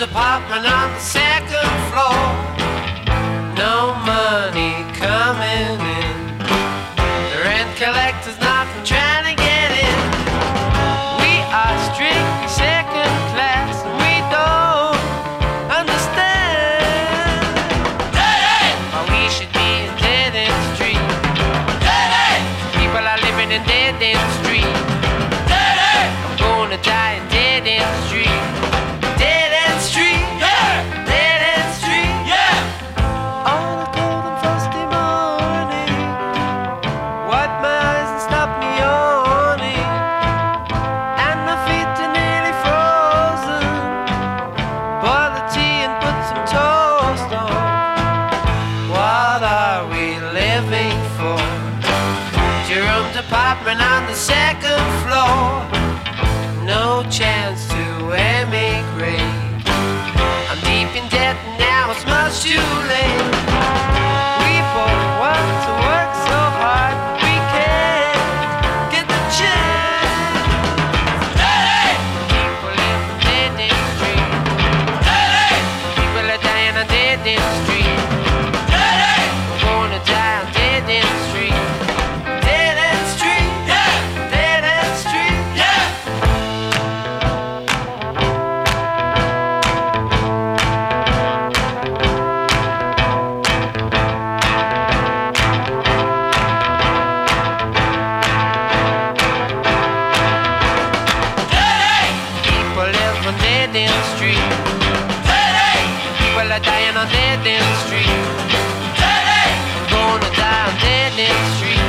apartment on the second floor. No money coming in. The rent collector's not trying to get in. We are strictly second class and we don't understand why we should be in dead-end street. People are living in dead-end street. I'm gonna die in dead-end street. Dead-end street, yeah. Dead-end street, yeah. On a cold and frosty morning, wipe my eyes and stop me yawning, and my feet are nearly frozen. Boil the tea and put some toast on. What are we living for? Jerome's apartment on the second floor. No chance to emigrate. I'm deep in debt and now it's much too late. We both want to work so hard, but we can't get the chance. People live on dead-end street. People are dying on dead-end street. We're gonna die on dead-end street. Dead-end street, yeah. Dead-end street, yeah. People live on dead-end street. People are dying on dead-end street. I'm gonna die on dead-end street.